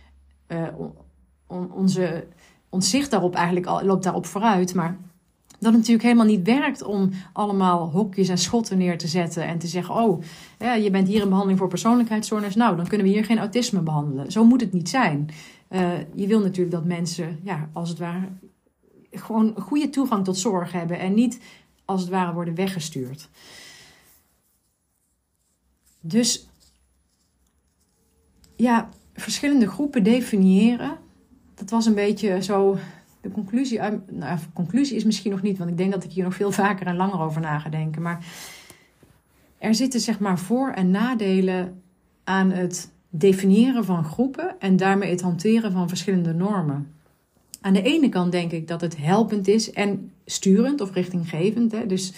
ons zicht daarop eigenlijk al loopt daarop vooruit. Maar dat het natuurlijk helemaal niet werkt om allemaal hokjes en schotten neer te zetten. En te zeggen, je bent hier in behandeling voor persoonlijkheidsstoornis. Nou, dan kunnen we hier geen autisme behandelen. Zo moet het niet zijn. Je wil natuurlijk dat mensen, als het ware, gewoon goede toegang tot zorg hebben. En niet, als het ware, worden weggestuurd. Dus, verschillende groepen definiëren. Dat was een beetje zo de conclusie. Conclusie is misschien nog niet, want ik denk dat ik hier nog veel vaker en langer over na ga denken. Maar er zitten zeg maar voor- en nadelen aan het definiëren van groepen en daarmee het hanteren van verschillende normen. Aan de ene kant denk ik dat het helpend is en sturend of richtinggevend. Dus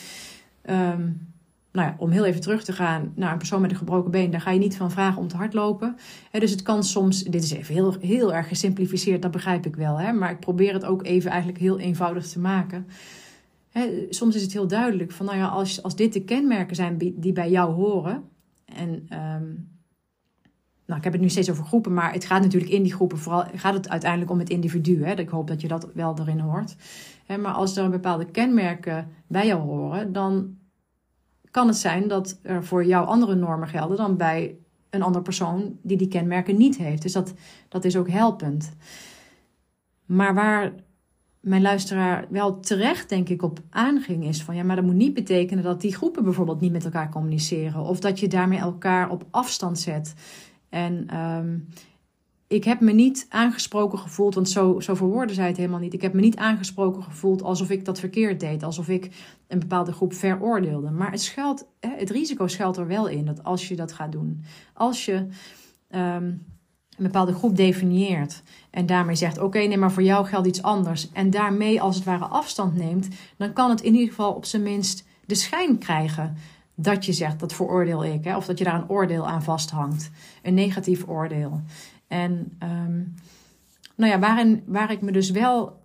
om heel even terug te gaan naar een persoon met een gebroken been, daar ga je niet van vragen om te hardlopen. Dus het kan soms, dit is even heel, heel erg gesimplificeerd, dat begrijp ik wel. Maar ik probeer het ook even eigenlijk heel eenvoudig te maken. Soms is het heel duidelijk van, als dit de kenmerken zijn die bij jou horen en ik heb het nu steeds over groepen, maar het gaat natuurlijk in die groepen, vooral gaat het uiteindelijk om het individu. Hè? Ik hoop dat je dat wel erin hoort. Maar als er een bepaalde kenmerken bij jou horen, dan kan het zijn dat er voor jou andere normen gelden dan bij een andere persoon die kenmerken niet heeft. Dus dat is ook helpend. Maar waar mijn luisteraar wel terecht, denk ik, op aanging is van... maar dat moet niet betekenen dat die groepen bijvoorbeeld niet met elkaar communiceren. Of dat je daarmee elkaar op afstand zet. En ik heb me niet aangesproken gevoeld, want zo verwoorden zij het helemaal niet. Ik heb me niet aangesproken gevoeld alsof ik dat verkeerd deed. Alsof ik een bepaalde groep veroordeelde. Maar het risico schuilt er wel in dat als je dat gaat doen. Als je een bepaalde groep definieert en daarmee zegt... oké, nee, maar voor jou geldt iets anders. En daarmee als het ware afstand neemt, dan kan het in ieder geval op zijn minst de schijn krijgen... dat je zegt, dat veroordeel ik. Of dat je daar een oordeel aan vasthangt. Een negatief oordeel. En waar ik me dus wel...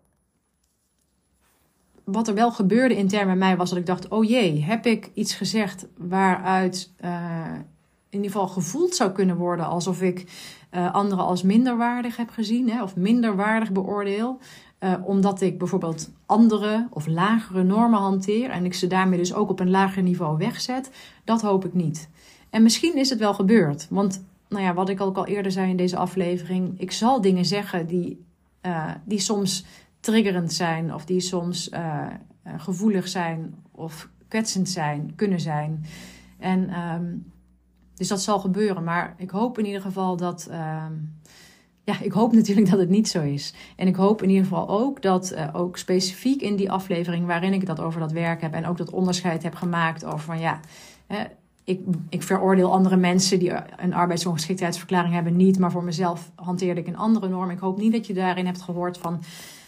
Wat er wel gebeurde intern bij mij was dat ik dacht... oh jee, heb ik iets gezegd waaruit in ieder geval gevoeld zou kunnen worden... alsof ik anderen als minderwaardig heb gezien, of minderwaardig beoordeel... omdat ik bijvoorbeeld andere of lagere normen hanteer... en ik ze daarmee dus ook op een lager niveau wegzet. Dat hoop ik niet. En misschien is het wel gebeurd, want... wat ik ook al eerder zei in deze aflevering... ik zal dingen zeggen die soms triggerend zijn... of die soms gevoelig zijn of kwetsend kunnen zijn. En dus dat zal gebeuren. Maar ik hoop in ieder geval dat... ik hoop natuurlijk dat het niet zo is. En ik hoop in ieder geval ook dat ook specifiek in die aflevering... waarin ik dat over dat werk heb... en ook dat onderscheid heb gemaakt over van Ik veroordeel andere mensen die een arbeidsongeschiktheidsverklaring hebben niet. Maar voor mezelf hanteerde ik een andere norm. Ik hoop niet dat je daarin hebt gehoord van...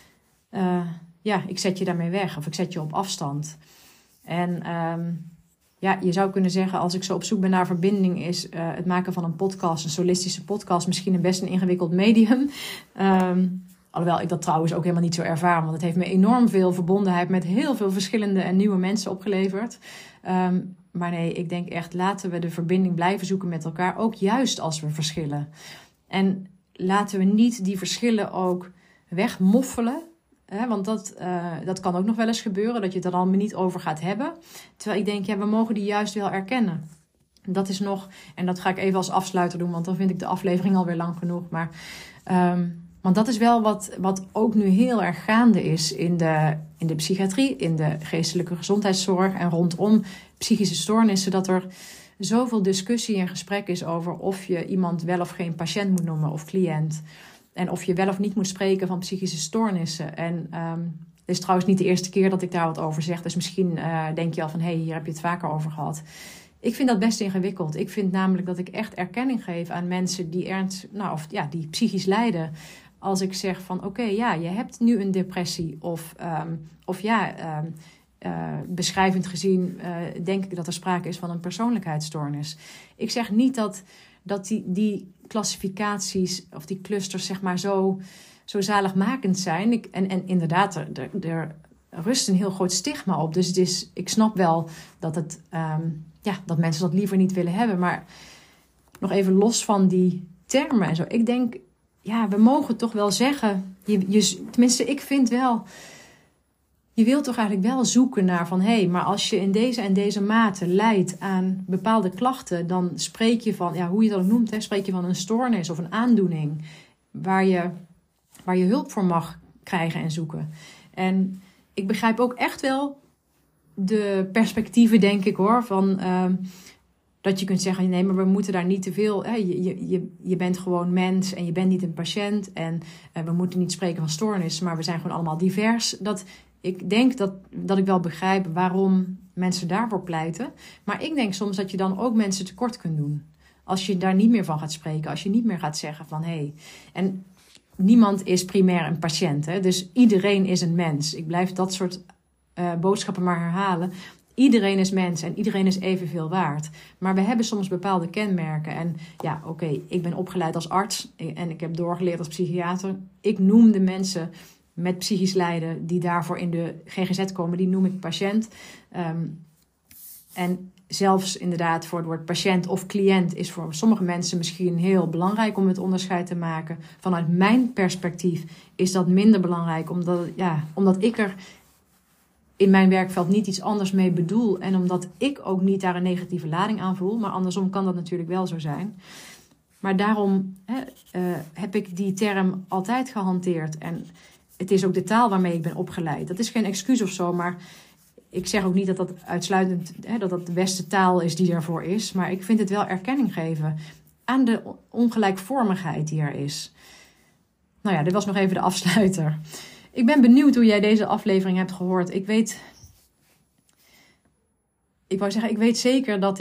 ik zet je daarmee weg. Of ik zet je op afstand. En je zou kunnen zeggen... als ik zo op zoek ben naar verbinding... is het maken van een podcast, een solistische podcast... misschien best een ingewikkeld medium. Alhoewel ik dat trouwens ook helemaal niet zo ervaar. Want het heeft me enorm veel verbondenheid... met heel veel verschillende en nieuwe mensen opgeleverd... Maar nee, ik denk echt, laten we de verbinding blijven zoeken met elkaar. Ook juist als we verschillen. En laten we niet die verschillen ook wegmoffelen. Want dat kan ook nog wel eens gebeuren. Dat je het er allemaal niet over gaat hebben. Terwijl ik denk, we mogen die juist wel erkennen. Dat is nog, en dat ga ik even als afsluiter doen. Want dan vind ik de aflevering alweer lang genoeg. Maar... want dat is wel wat ook nu heel erg gaande is in de psychiatrie, in de geestelijke gezondheidszorg en rondom psychische stoornissen. Dat er zoveel discussie en gesprek is over of je iemand wel of geen patiënt moet noemen of cliënt. En of je wel of niet moet spreken van psychische stoornissen. En het is trouwens niet de eerste keer dat ik daar wat over zeg. Dus misschien denk je al van, hier heb je het vaker over gehad. Ik vind dat best ingewikkeld. Ik vind namelijk dat ik echt erkenning geef aan mensen die die psychisch lijden. Als ik zeg van je hebt nu een depressie. Beschrijvend gezien denk ik dat er sprake is van een persoonlijkheidsstoornis. Ik zeg niet dat die klassificaties of die clusters zeg maar zo zaligmakend zijn. En inderdaad, er rust een heel groot stigma op. Dus ik snap wel dat dat mensen dat liever niet willen hebben. Maar nog even los van die termen en zo. Ik denk, we mogen toch wel zeggen... tenminste, ik vind wel... Je wilt toch eigenlijk wel zoeken naar van... maar als je in deze en deze mate lijdt aan bepaalde klachten... dan spreek je van, hoe je dat ook noemt... spreek je van een stoornis of een aandoening... waar je hulp voor mag krijgen en zoeken. En ik begrijp ook echt wel de perspectieven, denk ik hoor... van dat je kunt zeggen, nee, maar we moeten daar niet te veel... Je bent gewoon mens en je bent niet een patiënt... en we moeten niet spreken van stoornis... maar we zijn gewoon allemaal divers... Ik denk dat ik wel begrijp waarom mensen daarvoor pleiten. Maar ik denk soms dat je dan ook mensen tekort kunt doen. Als je daar niet meer van gaat spreken. Als je niet meer gaat zeggen van En niemand is primair een patiënt. Hè? Dus iedereen is een mens. Ik blijf dat soort boodschappen maar herhalen. Iedereen is mens en iedereen is evenveel waard. Maar we hebben soms bepaalde kenmerken. En ik ben opgeleid als arts. En ik heb doorgeleerd als psychiater. Ik noem de mensen... met psychisch lijden die daarvoor in de GGZ komen, die noem ik patiënt. En zelfs inderdaad voor het woord patiënt of cliënt is voor sommige mensen misschien heel belangrijk om het onderscheid te maken. Vanuit mijn perspectief is dat minder belangrijk, omdat ik er in mijn werkveld niet iets anders mee bedoel. En omdat ik ook niet daar een negatieve lading aan voel. Maar andersom kan dat natuurlijk wel zo zijn. Maar daarom heb ik die term altijd gehanteerd. En het is ook de taal waarmee ik ben opgeleid. Dat is geen excuus of zo, maar ik zeg ook niet dat dat uitsluitend dat de beste taal is die ervoor is. Maar ik vind het wel erkenning geven aan de ongelijkvormigheid die er is. Nou ja, dit was nog even de afsluiter. Ik ben benieuwd hoe jij deze aflevering hebt gehoord. Ik weet zeker dat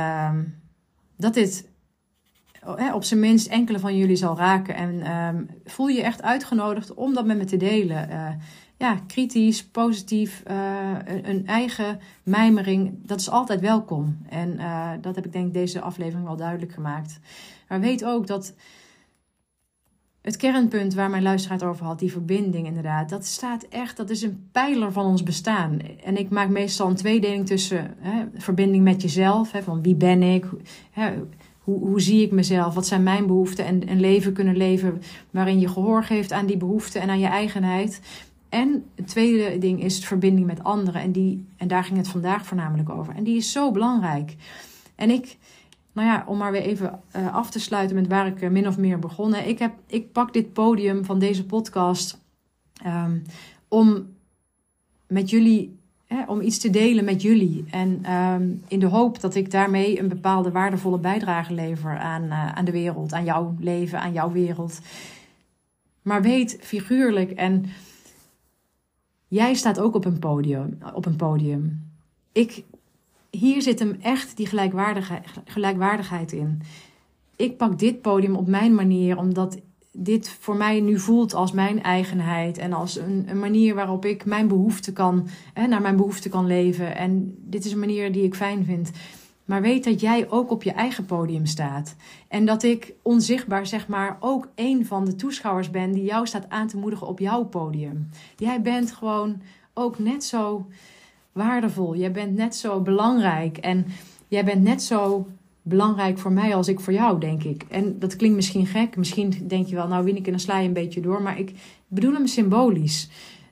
dit op zijn minst enkele van jullie zal raken. En voel je echt uitgenodigd om dat met me te delen. Kritisch, positief, een eigen mijmering, dat is altijd welkom. En dat heb ik denk ik deze aflevering wel duidelijk gemaakt. Maar weet ook dat het kernpunt waar mijn luisteraar het over had, die verbinding inderdaad, dat is een pijler van ons bestaan. En ik maak meestal een tweedeling tussen verbinding met jezelf, van wie ben ik, hoe zie ik mezelf, wat zijn mijn behoeften en een leven kunnen leven waarin je gehoor geeft aan die behoeften en aan je eigenheid. En het tweede ding is de verbinding met anderen. En daar ging het vandaag voornamelijk over. En die is zo belangrijk. En om maar weer even af te sluiten met waar ik min of meer begonnen. Ik pak dit podium van deze podcast om met jullie, om iets te delen met jullie. En in de hoop dat ik daarmee een bepaalde waardevolle bijdrage lever aan de wereld. Aan jouw leven, aan jouw wereld. Maar weet figuurlijk en jij staat ook op een podium. Hier zit hem echt die gelijkwaardigheid in. Ik pak dit podium op mijn manier, omdat dit voor mij nu voelt als mijn eigenheid. En als een manier waarop ik naar mijn behoefte kan leven. En dit is een manier die ik fijn vind. Maar weet dat jij ook op je eigen podium staat. En dat ik onzichtbaar ook een van de toeschouwers ben die jou staat aan te moedigen op jouw podium. Jij bent gewoon ook net zo waardevol. Jij bent net zo belangrijk. En jij bent net zo belangrijk voor mij als ik voor jou, denk ik. En dat klinkt misschien gek. Misschien denk je wel, nou Wieneke, dan sla je een beetje door. Maar ik bedoel hem symbolisch.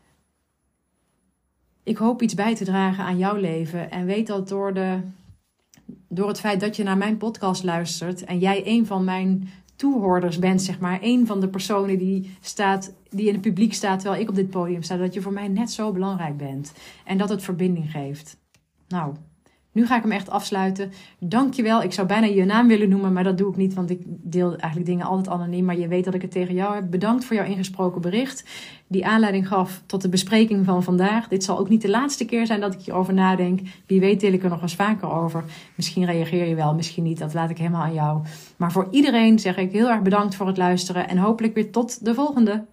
Ik hoop iets bij te dragen aan jouw leven. En weet dat door het feit dat je naar mijn podcast luistert en jij een van mijn toehoorders bent, zeg maar, een van de personen die in het publiek staat terwijl ik op dit podium sta, dat je voor mij net zo belangrijk bent en dat het verbinding geeft. Nou, nu ga ik hem echt afsluiten. Dankjewel. Ik zou bijna je naam willen noemen, maar dat doe ik niet, want ik deel eigenlijk dingen altijd anoniem. Maar je weet dat ik het tegen jou heb. Bedankt voor jouw ingesproken bericht. Die aanleiding gaf tot de bespreking van vandaag. Dit zal ook niet de laatste keer zijn dat ik hierover nadenk. Wie weet deel ik er nog eens vaker over. Misschien reageer je wel, misschien niet. Dat laat ik helemaal aan jou. Maar voor iedereen zeg ik heel erg bedankt voor het luisteren. En hopelijk weer tot de volgende.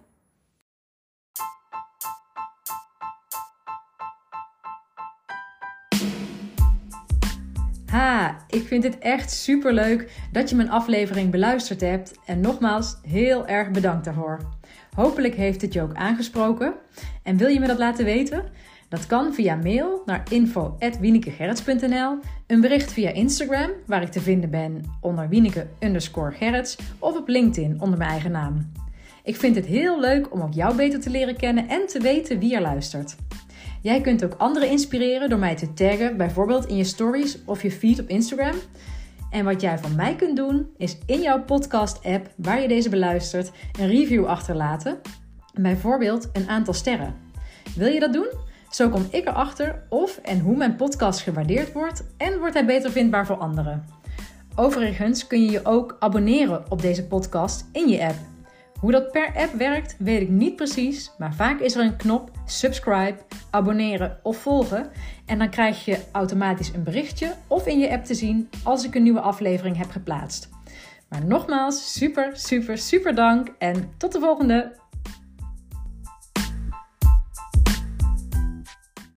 Ik vind het echt superleuk dat je mijn aflevering beluisterd hebt. En nogmaals, heel erg bedankt daarvoor. Hopelijk heeft het je ook aangesproken. En wil je me dat laten weten? Dat kan via mail naar info@wienekegerrits.nl, een bericht via Instagram, waar ik te vinden ben onder Wieneke_Gerrits, of op LinkedIn onder mijn eigen naam. Ik vind het heel leuk om ook jou beter te leren kennen en te weten wie er luistert. Jij kunt ook anderen inspireren door mij te taggen, bijvoorbeeld in je stories of je feed op Instagram. En wat jij van mij kunt doen, is in jouw podcast-app waar je deze beluistert, een review achterlaten. Bijvoorbeeld een aantal sterren. Wil je dat doen? Zo kom ik erachter of en hoe mijn podcast gewaardeerd wordt en wordt hij beter vindbaar voor anderen. Overigens kun je je ook abonneren op deze podcast in je app. Hoe dat per app werkt, weet ik niet precies, maar vaak is er een knop subscribe, abonneren of volgen en dan krijg je automatisch een berichtje of in je app te zien als ik een nieuwe aflevering heb geplaatst. Maar nogmaals, super dank en tot de volgende!